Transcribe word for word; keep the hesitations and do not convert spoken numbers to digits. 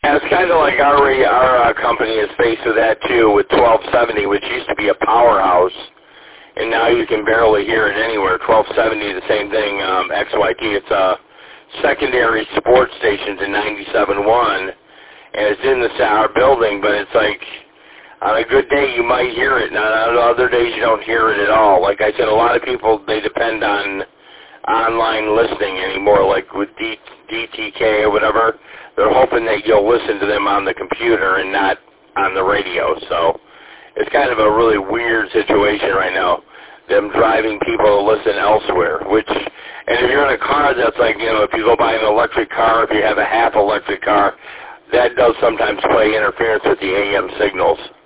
Yeah, it's kind of like our our uh, company is faced with that too, with twelve seventy, which used to be a powerhouse, and now you can barely hear it anywhere. twelve seventy, the same thing. Um, X Y T, it's a secondary sports stations in ninety-seven point one, and it's in the Sauer building, but it's like on a good day you might hear it, and on other days you don't hear it at all. Like I said, a lot of people, they depend on online listening anymore, like with D, DTK or whatever. They're hoping that you'll listen to them on the computer and not on the radio. So it's kind of a really weird situation right now, them driving people to listen elsewhere. Which, and if you're in a car that's like, you know, if you go buy an electric car, if you have a half electric car, that does sometimes play interference with the A M signals.